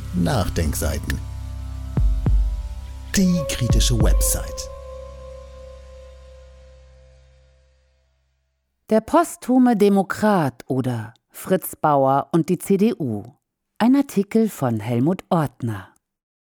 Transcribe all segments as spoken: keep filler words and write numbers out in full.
Nachdenkseiten. Die kritische Website. Der posthume Demokrat oder Fritz Bauer und die C D U. Ein Artikel von Helmut Ortner.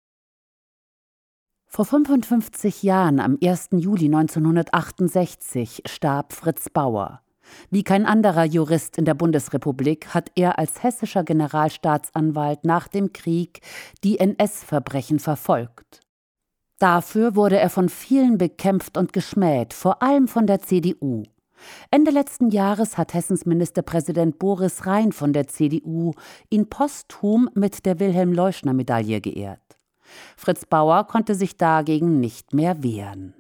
Vor fünfundfünfzig Jahren, am ersten Juli neunzehnhundertachtundsechzig, starb Fritz Bauer. Wie kein anderer Jurist in der Bundesrepublik hat er als hessischer Generalstaatsanwalt nach dem Krieg die N S-Verbrechen verfolgt. Dafür wurde er von vielen bekämpft und geschmäht, vor allem von der C D U. Ende letzten Jahres hat Hessens Ministerpräsident Boris Rhein von der C D U ihn posthum mit der Wilhelm-Leuschner-Medaille geehrt. Fritz Bauer konnte sich dagegen nicht mehr wehren.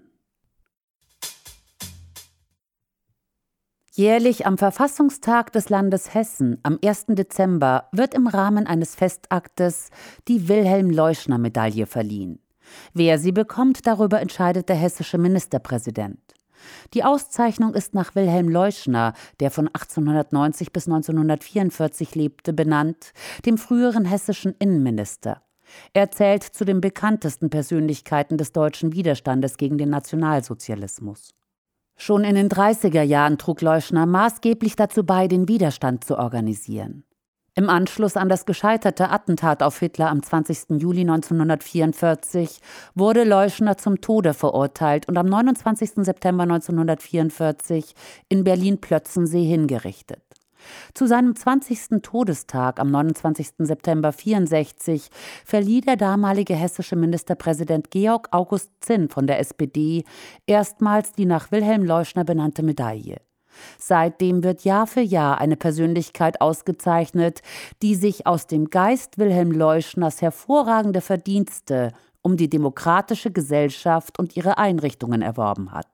Jährlich am Verfassungstag des Landes Hessen, am ersten Dezember, wird im Rahmen eines Festaktes die Wilhelm-Leuschner-Medaille verliehen. Wer sie bekommt, darüber entscheidet der hessische Ministerpräsident. Die Auszeichnung ist nach Wilhelm Leuschner, der von achtzehnhundertneunzig bis neunzehnhundertvierundvierzig lebte, benannt, dem früheren hessischen Innenminister. Er zählt zu den bekanntesten Persönlichkeiten des deutschen Widerstandes gegen den Nationalsozialismus. Schon in den dreißiger Jahren trug Leuschner maßgeblich dazu bei, den Widerstand zu organisieren. Im Anschluss an das gescheiterte Attentat auf Hitler am zwanzigsten Juli neunzehnhundertvierundvierzig wurde Leuschner zum Tode verurteilt und am neunundzwanzigsten September neunzehnhundertvierundvierzig in Berlin-Plötzensee hingerichtet. Zu seinem zwanzigsten Todestag am neunundzwanzigsten September neunzehnhundertvierundsechzig verlieh der damalige hessische Ministerpräsident Georg August Zinn von der S P D erstmals die nach Wilhelm Leuschner benannte Medaille. Seitdem wird Jahr für Jahr eine Persönlichkeit ausgezeichnet, die sich aus dem Geist Wilhelm Leuschners hervorragende Verdienste um die demokratische Gesellschaft und ihre Einrichtungen erworben hat.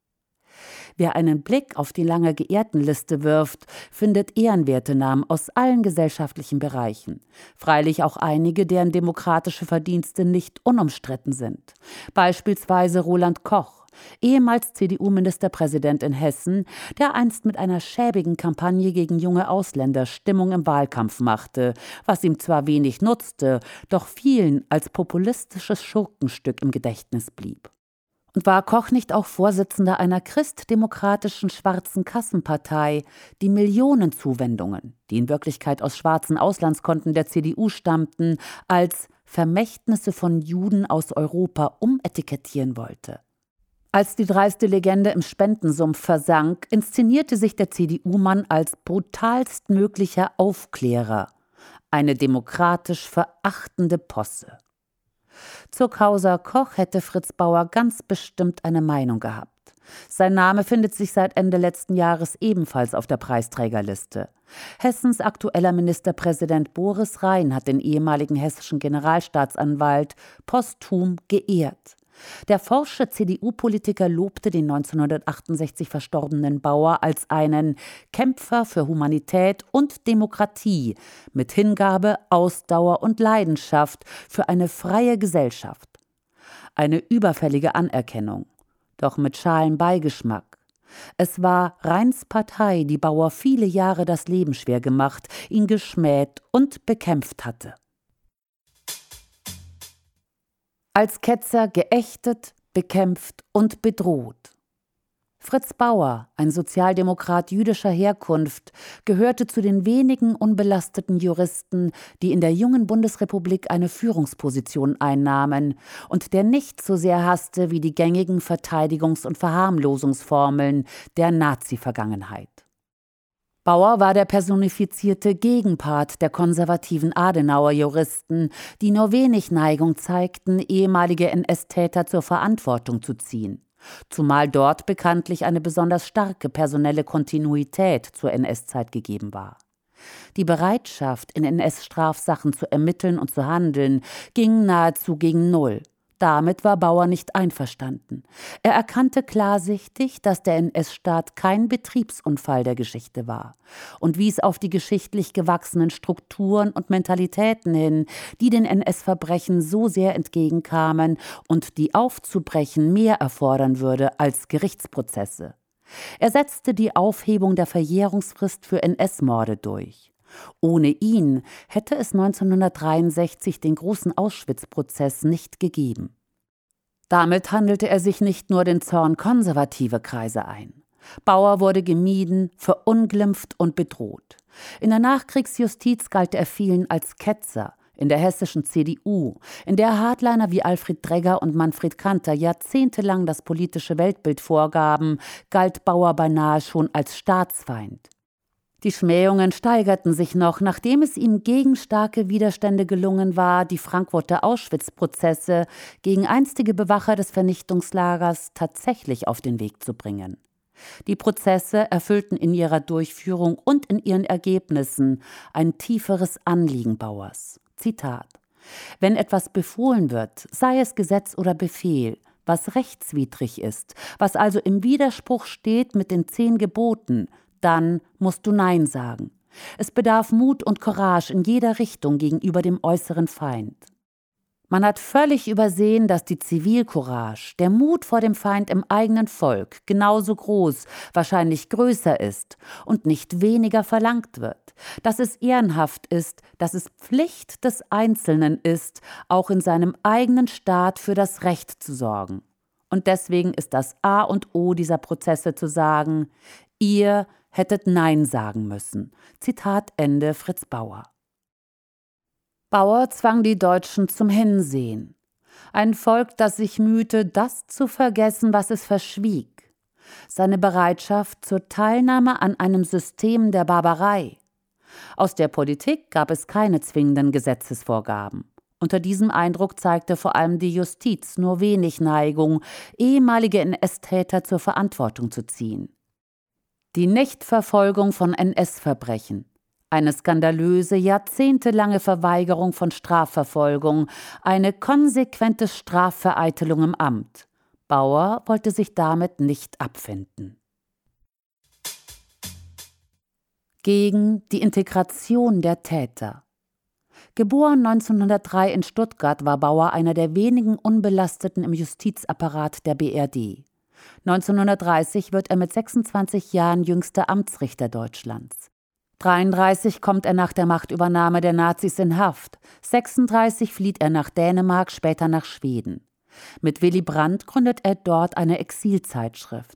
Wer einen Blick auf die lange Geehrtenliste wirft, findet ehrenwerte Namen aus allen gesellschaftlichen Bereichen. Freilich auch einige, deren demokratische Verdienste nicht unumstritten sind. Beispielsweise Roland Koch, ehemals C D U-Ministerpräsident in Hessen, der einst mit einer schäbigen Kampagne gegen junge Ausländer Stimmung im Wahlkampf machte, was ihm zwar wenig nutzte, doch vielen als populistisches Schurkenstück im Gedächtnis blieb. Und war Koch nicht auch Vorsitzender einer christdemokratischen schwarzen Kassenpartei, die Millionen Zuwendungen, die in Wirklichkeit aus schwarzen Auslandskonten der C D U stammten, als Vermächtnisse von Juden aus Europa umetikettieren wollte? Als die dreiste Legende im Spendensumpf versank, inszenierte sich der C D U-Mann als brutalstmöglicher Aufklärer, eine demokratisch verachtende Posse. Zur Causa Koch hätte Fritz Bauer ganz bestimmt eine Meinung gehabt. Sein Name findet sich seit Ende letzten Jahres ebenfalls auf der Preisträgerliste. Hessens aktueller Ministerpräsident Boris Rhein hat den ehemaligen hessischen Generalstaatsanwalt posthum geehrt. Der forsche C D U-Politiker lobte den neunzehnhundertachtundsechzig verstorbenen Bauer als einen Kämpfer für Humanität und Demokratie mit Hingabe, Ausdauer und Leidenschaft für eine freie Gesellschaft. Eine überfällige Anerkennung, doch mit schalem Beigeschmack. Es war Rheins Partei, die Bauer viele Jahre das Leben schwer gemacht, ihn geschmäht und bekämpft hatte. Als Ketzer geächtet, bekämpft und bedroht. Fritz Bauer, ein Sozialdemokrat jüdischer Herkunft, gehörte zu den wenigen unbelasteten Juristen, die in der jungen Bundesrepublik eine Führungsposition einnahmen und der nicht so sehr hasste wie die gängigen Verteidigungs- und Verharmlosungsformeln der Nazi-Vergangenheit. Bauer war der personifizierte Gegenpart der konservativen Adenauer-Juristen, die nur wenig Neigung zeigten, ehemalige N S-Täter zur Verantwortung zu ziehen. Zumal dort bekanntlich eine besonders starke personelle Kontinuität zur N S-Zeit gegeben war. Die Bereitschaft, in N S-Strafsachen zu ermitteln und zu handeln, ging nahezu gegen Null. Damit war Bauer nicht einverstanden. Er erkannte klarsichtig, dass der N S-Staat kein Betriebsunfall der Geschichte war und wies auf die geschichtlich gewachsenen Strukturen und Mentalitäten hin, die den N S-Verbrechen so sehr entgegenkamen und die aufzubrechen mehr erfordern würde als Gerichtsprozesse. Er setzte die Aufhebung der Verjährungsfrist für N S-Morde durch. Ohne ihn hätte es neunzehnhundertdreiundsechzig den großen Auschwitz-Prozess nicht gegeben. Damit handelte er sich nicht nur den Zorn konservativer Kreise ein. Bauer wurde gemieden, verunglimpft und bedroht. In der Nachkriegsjustiz galt er vielen als Ketzer. In der hessischen C D U, in der Hardliner wie Alfred Dregger und Manfred Kanter jahrzehntelang das politische Weltbild vorgaben, galt Bauer beinahe schon als Staatsfeind. Die Schmähungen steigerten sich noch, nachdem es ihm gegen starke Widerstände gelungen war, die Frankfurter Auschwitz-Prozesse gegen einstige Bewacher des Vernichtungslagers tatsächlich auf den Weg zu bringen. Die Prozesse erfüllten in ihrer Durchführung und in ihren Ergebnissen ein tieferes Anliegen Bauers. Zitat: Wenn etwas befohlen wird, sei es Gesetz oder Befehl, was rechtswidrig ist, was also im Widerspruch steht mit den zehn Geboten, dann musst du Nein sagen. Es bedarf Mut und Courage in jeder Richtung gegenüber dem äußeren Feind. Man hat völlig übersehen, dass die Zivilcourage, der Mut vor dem Feind im eigenen Volk, genauso groß, wahrscheinlich größer ist und nicht weniger verlangt wird, dass es ehrenhaft ist, dass es Pflicht des Einzelnen ist, auch in seinem eigenen Staat für das Recht zu sorgen. Und deswegen ist das A und O dieser Prozesse zu sagen: Ihr hättet Nein sagen müssen. Zitat Ende Fritz Bauer. Bauer zwang die Deutschen zum Hinsehen. Ein Volk, das sich mühte, das zu vergessen, was es verschwieg. Seine Bereitschaft zur Teilnahme an einem System der Barbarei. Aus der Politik gab es keine zwingenden Gesetzesvorgaben. Unter diesem Eindruck zeigte vor allem die Justiz nur wenig Neigung, ehemalige N S-Täter zur Verantwortung zu ziehen. Die Nichtverfolgung von N S-Verbrechen, eine skandalöse, jahrzehntelange Verweigerung von Strafverfolgung, eine konsequente Strafvereitelung im Amt. Bauer wollte sich damit nicht abfinden. Gegen die Integration der Täter. Geboren neunzehnhundertdrei in Stuttgart, war Bauer einer der wenigen Unbelasteten im Justizapparat der B R D. neunzehnhundertdreißig wird er mit sechsundzwanzig Jahren jüngster Amtsrichter Deutschlands. dreiunddreißig kommt er nach der Machtübernahme der Nazis in Haft. sechsunddreißig flieht er nach Dänemark, später nach Schweden. Mit Willy Brandt gründet er dort eine Exilzeitschrift.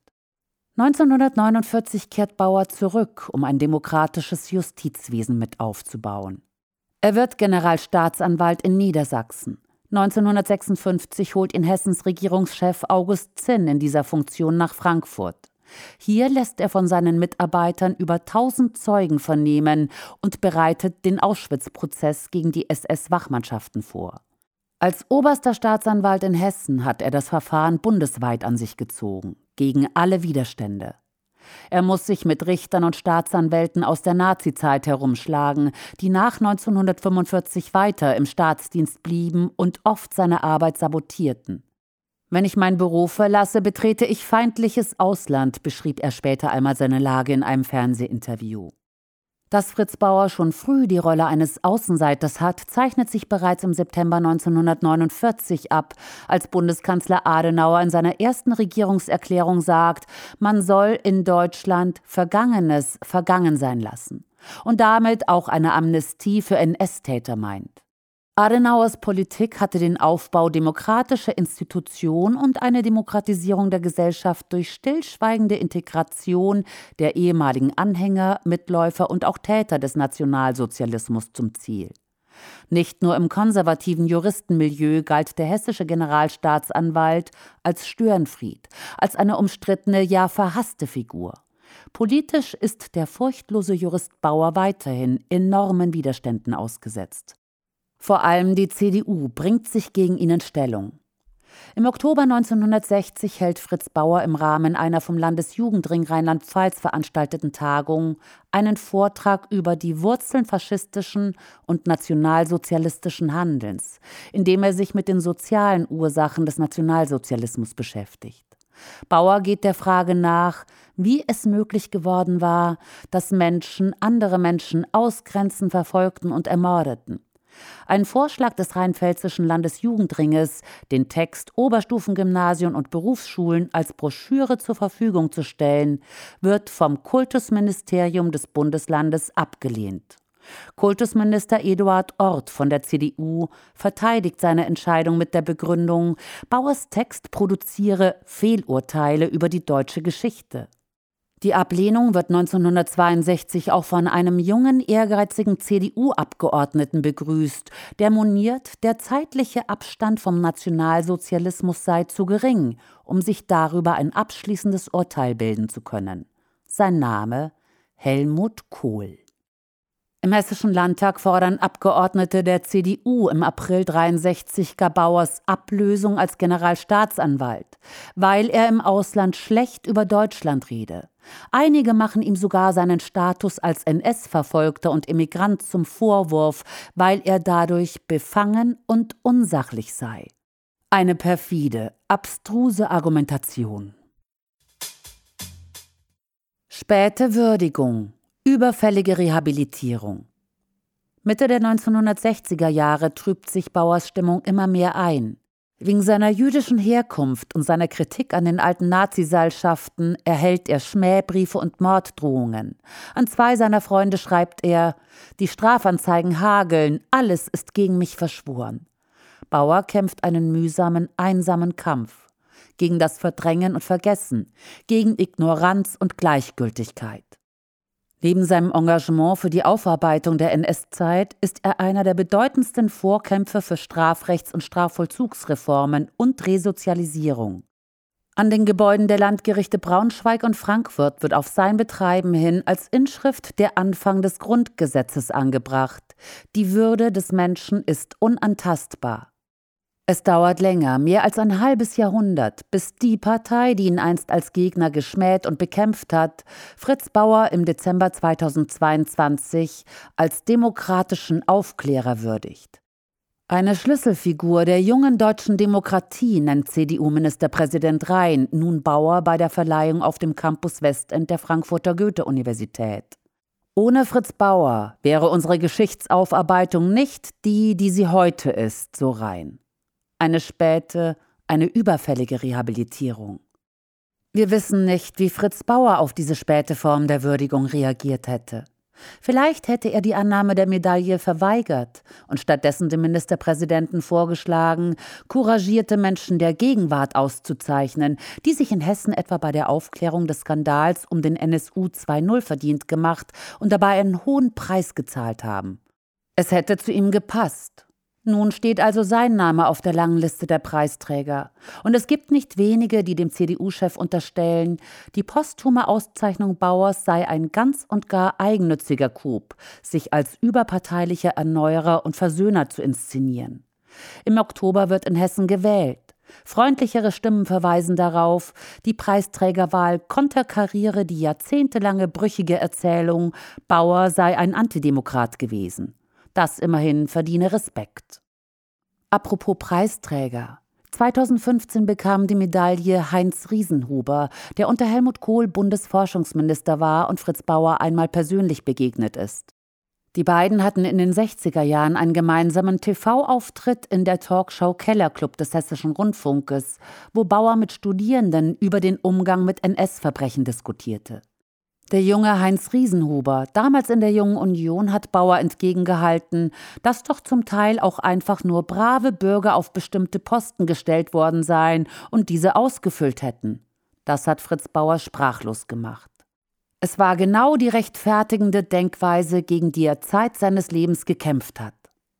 neunzehnhundertneunundvierzig kehrt Bauer zurück, um ein demokratisches Justizwesen mit aufzubauen. Er wird Generalstaatsanwalt in Niedersachsen. neunzehnhundertsechsundfünfzig holt ihn Hessens Regierungschef August Zinn in dieser Funktion nach Frankfurt. Hier lässt er von seinen Mitarbeitern über tausend Zeugen vernehmen und bereitet den Auschwitz-Prozess gegen die S S-Wachmannschaften vor. Als oberster Staatsanwalt in Hessen hat er das Verfahren bundesweit an sich gezogen, gegen alle Widerstände. Er muss sich mit Richtern und Staatsanwälten aus der Nazizeit herumschlagen, die nach neunzehnhundertfünfundvierzig weiter im Staatsdienst blieben und oft seine Arbeit sabotierten. Wenn ich mein Büro verlasse, betrete ich feindliches Ausland, beschrieb er später einmal seine Lage in einem Fernsehinterview. Dass Fritz Bauer schon früh die Rolle eines Außenseiters hat, zeichnet sich bereits im September neunzehnhundertneunundvierzig ab, als Bundeskanzler Adenauer in seiner ersten Regierungserklärung sagt, man soll in Deutschland Vergangenes vergangen sein lassen und damit auch eine Amnestie für N S-Täter meint. Adenauers Politik hatte den Aufbau demokratischer Institutionen und eine Demokratisierung der Gesellschaft durch stillschweigende Integration der ehemaligen Anhänger, Mitläufer und auch Täter des Nationalsozialismus zum Ziel. Nicht nur im konservativen Juristenmilieu galt der hessische Generalstaatsanwalt als Störenfried, als eine umstrittene, ja verhasste Figur. Politisch ist der furchtlose Jurist Bauer weiterhin enormen Widerständen ausgesetzt. Vor allem die C D U bringt sich gegen ihn in Stellung. Im Oktober neunzehnhundertsechzig hält Fritz Bauer im Rahmen einer vom Landesjugendring Rheinland-Pfalz veranstalteten Tagung einen Vortrag über die Wurzeln faschistischen und nationalsozialistischen Handelns, in dem er sich mit den sozialen Ursachen des Nationalsozialismus beschäftigt. Bauer geht der Frage nach, wie es möglich geworden war, dass Menschen andere Menschen ausgrenzen, verfolgten und ermordeten. Ein Vorschlag des Rheinpfälzischen Landesjugendringes, den Text Oberstufengymnasien und Berufsschulen als Broschüre zur Verfügung zu stellen, wird vom Kultusministerium des Bundeslandes abgelehnt. Kultusminister Eduard Orth von der C D U verteidigt seine Entscheidung mit der Begründung, Bauers Text produziere Fehlurteile über die deutsche Geschichte. Die Ablehnung wird neunzehnhundertzweiundsechzig auch von einem jungen, ehrgeizigen C D U-Abgeordneten begrüßt, der moniert, der zeitliche Abstand vom Nationalsozialismus sei zu gering, um sich darüber ein abschließendes Urteil bilden zu können. Sein Name: Helmut Kohl. Im Hessischen Landtag fordern Abgeordnete der C D U im April dreiundsechzig gar Bauers Ablösung als Generalstaatsanwalt, weil er im Ausland schlecht über Deutschland rede. Einige machen ihm sogar seinen Status als N S-Verfolgter und Emigrant zum Vorwurf, weil er dadurch befangen und unsachlich sei. Eine perfide, abstruse Argumentation. Späte Würdigung. Überfällige Rehabilitierung. Mitte der neunzehnhundertsechziger Jahre trübt sich Bauers Stimmung immer mehr ein. Wegen seiner jüdischen Herkunft und seiner Kritik an den alten Naziseilschaften erhält er Schmähbriefe und Morddrohungen. An zwei seiner Freunde schreibt er: Die Strafanzeigen hageln, alles ist gegen mich verschworen. Bauer kämpft einen mühsamen, einsamen Kampf. Gegen das Verdrängen und Vergessen, gegen Ignoranz und Gleichgültigkeit. Neben seinem Engagement für die Aufarbeitung der N S-Zeit ist er einer der bedeutendsten Vorkämpfer für Strafrechts- und Strafvollzugsreformen und Resozialisierung. An den Gebäuden der Landgerichte Braunschweig und Frankfurt wird auf sein Betreiben hin als Inschrift der Anfang des Grundgesetzes angebracht: Die Würde des Menschen ist unantastbar. Es dauert länger, mehr als ein halbes Jahrhundert, bis die Partei, die ihn einst als Gegner geschmäht und bekämpft hat, Fritz Bauer im Dezember zweitausendzweiundzwanzig als demokratischen Aufklärer würdigt. Eine Schlüsselfigur der jungen deutschen Demokratie nennt C D U-Ministerpräsident Rhein nun Bauer bei der Verleihung auf dem Campus Westend der Frankfurter Goethe-Universität. Ohne Fritz Bauer wäre unsere Geschichtsaufarbeitung nicht die, die sie heute ist, so Rhein. Eine späte, eine überfällige Rehabilitierung. Wir wissen nicht, wie Fritz Bauer auf diese späte Form der Würdigung reagiert hätte. Vielleicht hätte er die Annahme der Medaille verweigert und stattdessen dem Ministerpräsidenten vorgeschlagen, couragierte Menschen der Gegenwart auszuzeichnen, die sich in Hessen etwa bei der Aufklärung des Skandals um den N S U zwei null verdient gemacht und dabei einen hohen Preis gezahlt haben. Es hätte zu ihm gepasst. Nun steht also sein Name auf der langen Liste der Preisträger. Und es gibt nicht wenige, die dem C D U-Chef unterstellen, die posthume Auszeichnung Bauers sei ein ganz und gar eigennütziger Coup, sich als überparteilicher Erneuerer und Versöhner zu inszenieren. Im Oktober wird in Hessen gewählt. Freundlichere Stimmen verweisen darauf, die Preisträgerwahl konterkariere die jahrzehntelange brüchige Erzählung, Bauer sei ein Antidemokrat gewesen. Das immerhin verdiene Respekt. Apropos Preisträger. zweitausendfünfzehn bekam die Medaille Heinz Riesenhuber, der unter Helmut Kohl Bundesforschungsminister war und Fritz Bauer einmal persönlich begegnet ist. Die beiden hatten in den sechziger Jahren einen gemeinsamen T V-Auftritt in der Talkshow Kellerclub des Hessischen Rundfunkes, wo Bauer mit Studierenden über den Umgang mit N S-Verbrechen diskutierte. Der junge Heinz Riesenhuber, damals in der Jungen Union, hat Bauer entgegengehalten, dass doch zum Teil auch einfach nur brave Bürger auf bestimmte Posten gestellt worden seien und diese ausgefüllt hätten. Das hat Fritz Bauer sprachlos gemacht. Es war genau die rechtfertigende Denkweise, gegen die er Zeit seines Lebens gekämpft hat.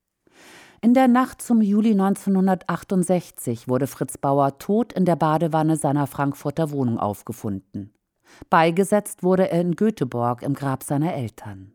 In der Nacht zum Juli neunzehnhundertachtundsechzig wurde Fritz Bauer tot in der Badewanne seiner Frankfurter Wohnung aufgefunden. Beigesetzt wurde er in Göteborg im Grab seiner Eltern.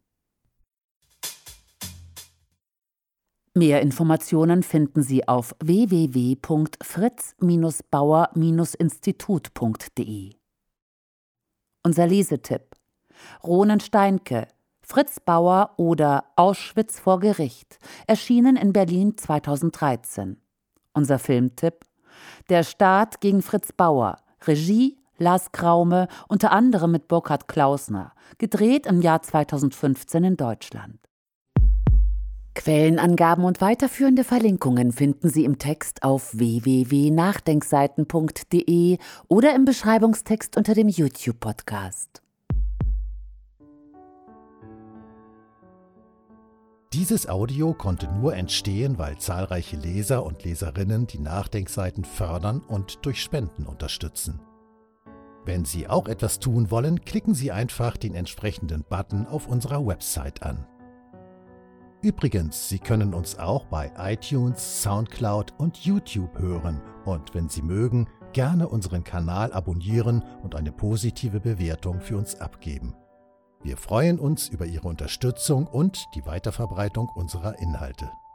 Mehr Informationen finden Sie auf w w w punkt fritz Bindestrich bauer Bindestrich institut punkt d e. Unser Lesetipp: Ronen Steinke, Fritz Bauer oder Auschwitz vor Gericht, erschienen in Berlin zweitausenddreizehn. Unser Filmtipp: Der Staat gegen Fritz Bauer, Regie Lars Kraume, unter anderem mit Burkhard Klausner, gedreht im Jahr zweitausendfünfzehn in Deutschland. Quellenangaben und weiterführende Verlinkungen finden Sie im Text auf w w w punkt nachdenkseiten punkt d e oder im Beschreibungstext unter dem YouTube-Podcast. Dieses Audio konnte nur entstehen, weil zahlreiche Leser und Leserinnen die Nachdenkseiten fördern und durch Spenden unterstützen. Wenn Sie auch etwas tun wollen, klicken Sie einfach den entsprechenden Button auf unserer Website an. Übrigens, Sie können uns auch bei iTunes, Soundcloud und YouTube hören und wenn Sie mögen, gerne unseren Kanal abonnieren und eine positive Bewertung für uns abgeben. Wir freuen uns über Ihre Unterstützung und die Weiterverbreitung unserer Inhalte.